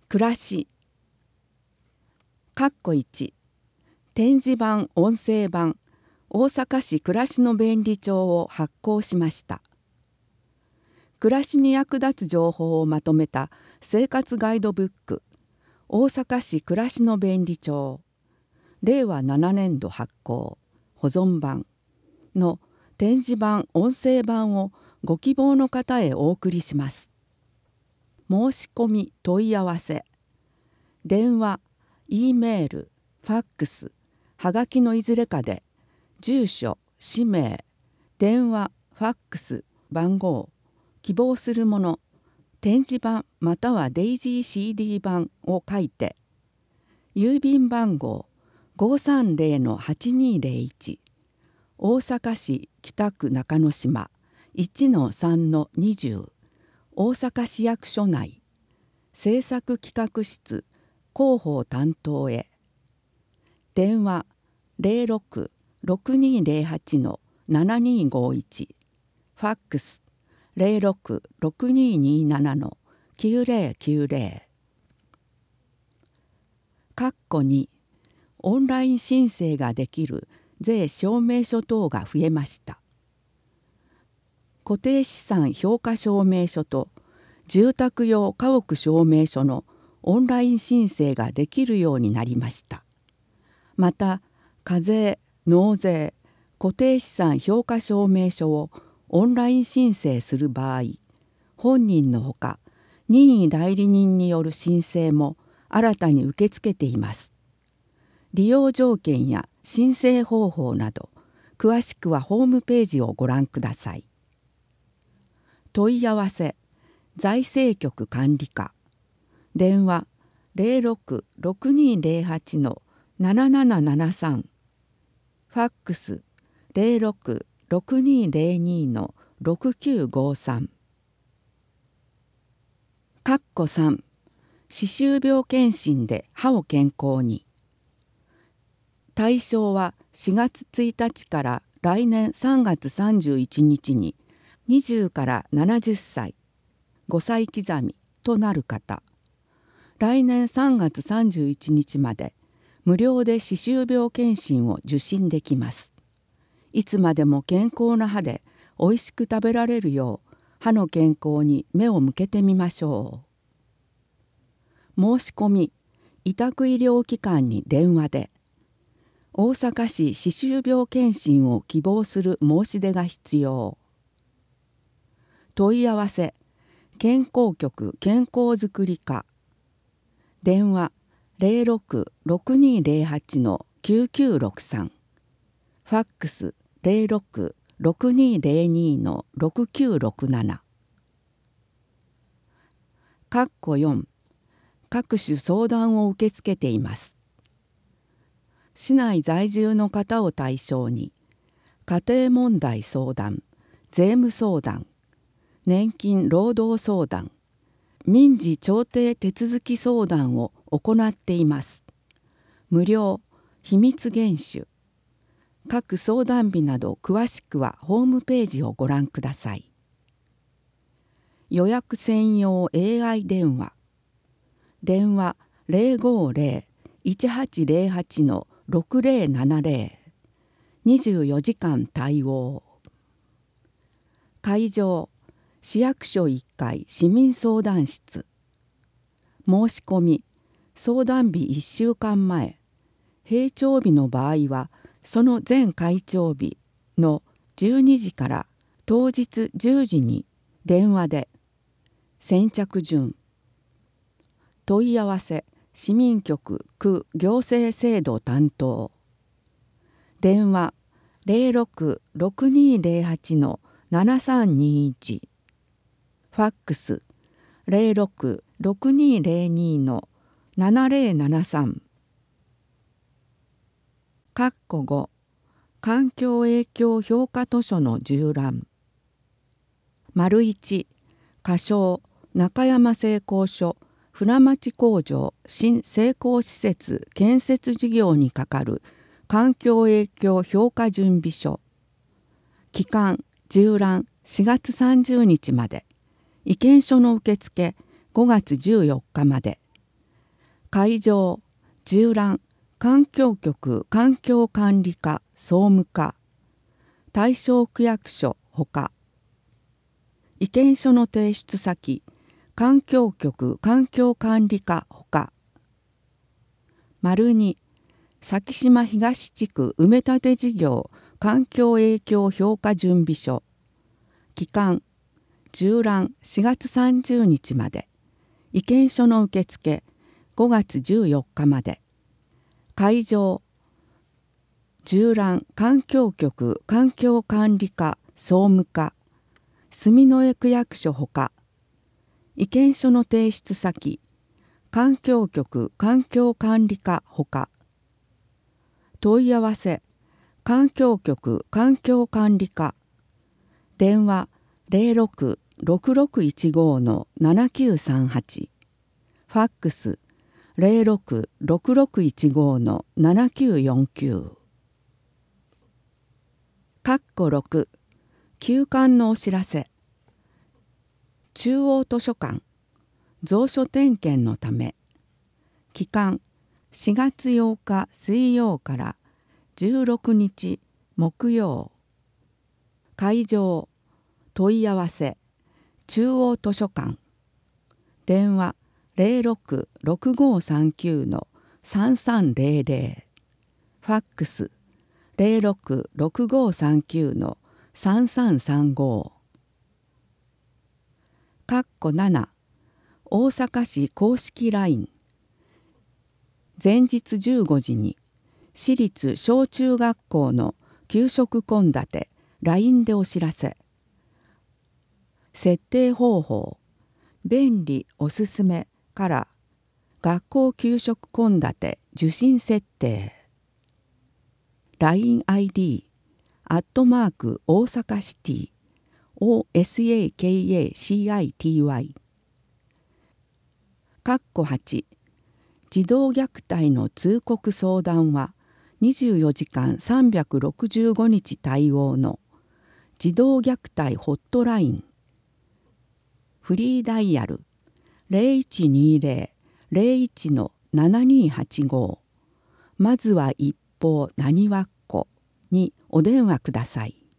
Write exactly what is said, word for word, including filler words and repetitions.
暮らし。括弧いち。点字版音声版大阪市暮らしの便利帳を発行しました。暮らしに役立つ情報をまとめた生活ガイドブック大阪市暮らしの便利帳れいわななねんど発行保存版の点字版音声版をご希望の方へお送りします。申し込み問い合わせ電話 E メールファックスはがきのいずれかで住所氏名電話ファックス番号希望するもの点字版またはデイジー シーディー 版を書いて郵便番号 ごーさんぜろのはちにーぜろいち 大阪市北区中之島 いちのさんのにじゅう 大阪市役所内制作企画室広報担当へ電話 ゼロろく ろくにーぜろはち のななにーごいち ファックス ゼロろく ろくにーにーなな のきゅうぜろきゅうぜろ。括弧にオンライン申請ができる税証明書等が増えました。固定資産評価証明書と住宅用家屋証明書のオンライン申請ができるようになりました。また課税、納税、固定資産評価証明書をオンライン申請する場合、本人のほか任意代理人による申請も新たに受け付けています。利用条件や申請方法など詳しくはホームページをご覧ください。問い合わせ財政局管理課電話 ゼロろく ろくにーぜろはち のななななななさんファックス ゼロろく ろくにーぜろにー のろくきゅうごさん。括弧さん歯周病検診で歯を健康に。対象はしがつついたちから来年さんがつさんじゅういちにちににじゅうからななじゅっさいごさい刻みとなる方。来年さんがつさんじゅういちにちまで無料で歯周病検診を受診できます。いつまでも健康な歯でおいしく食べられるよう歯の健康に目を向けてみましょう。申し込み委託医療機関に電話で大阪市歯周病検診を希望する申し出が必要。問い合わせ健康局健康づくり課電話 ゼロろく ろくにーぜろはち のきゅうきゅうろくさんファックス ゼロろく ろくにーぜろにー のろくきゅうろくなな。括弧よん各種相談を受け付けています。市内在住の方を対象に家庭問題相談、税務相談、年金労働相談、民事調停手続き相談を行っています。無料、秘密厳守。各相談日など詳しくはホームページをご覧ください。予約専用 エーアイ 電話。電話 ゼロごゼロ いちはちゼロはち のろくぜろななぜろ。にじゅうよじかん対応。会場市役所いっかい市民相談室。申し込み相談日いっしゅうかんまえ、閉庁日の場合はその前開庁日のじゅうにじから当日じゅうじに電話で。先着順。問い合わせ市民局区行政制度担当電話 ゼロろく ろくにーぜろはち のななさんにいちファックス ゼロろく ろくにーぜろにー のななぜろななさん。括弧ご環境影響評価図書の縦覧。丸いち仮称中山製鋼所船町工場新成功施設建設事業に係る環境影響評価準備書。期間縦覧しがつさんじゅうにちまで。意見書の受付ごがつじゅうよっかまで。 会場従覧環境局環境管理課総務課大正区役所ほか意見書の提出先環境局環境管理課ほか丸に先島東地区埋め立て事業環境影響評価準備書期間従覧しがつさんじゅうにちまで意見書の受付ごがつじゅうよっかまで会場従覧環境局環境管理課総務課住之江区役所ほか意見書の提出先環境局環境管理課ほか問い合わせ環境局環境管理課電話 ゼロろく ろくろくいちご ななきゅうさんはち ファックス ゼロろく ろくろくいちご ななきゅうよんきゅう括弧ろく休館のお知らせ中央図書館蔵書点検のため期間しがつようか水曜からじゅうろくにち木曜会場問い合わせ中央図書館電話 ゼロろく ろくごさんきゅう さんさんゼロゼロファックス ゼロろく ろくごさんきゅう さんさんさんご括弧なな大阪市公式 ライン 前日じゅうごじに私立小中学校の給食献立 ライン でお知らせ設定方法便利おすすめから学校給食献立受信設定 ラインアイディー アットマーク大阪シティ オーエスエーケーエーシーアイティーワイ 括弧はち児童虐待の通告相談はにじゅうよじかんさんびゃくろくじゅうごにち対応の児童虐待ホットラインフリーダイヤル ゼロいちにゼロ ゼロいち ななにはちごまずは一方なにわっこにお電話ください。